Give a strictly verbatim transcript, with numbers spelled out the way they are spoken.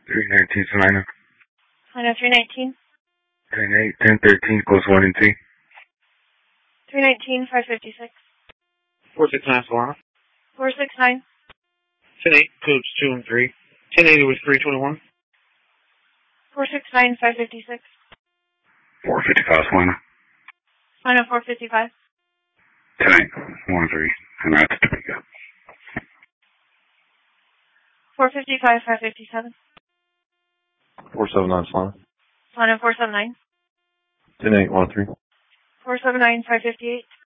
three nineteen, Salina. Salina three nineteen. ten eight, ten thirteen, close one and T. three nineteen, five fifty-six. four six nine, Salina. four six nine. ten eight, codes two and three. ten eighty was three twenty-one. four six nine, five fifty-six. four fifty-five, Salina. Salina four fifty-five. ten eight, one three, and that's Topeka. four fifty-five, five fifty-seven. four seven nine, Salina. Salina four seven nine. ten eight, one three. four seven nine, five fifty-eight.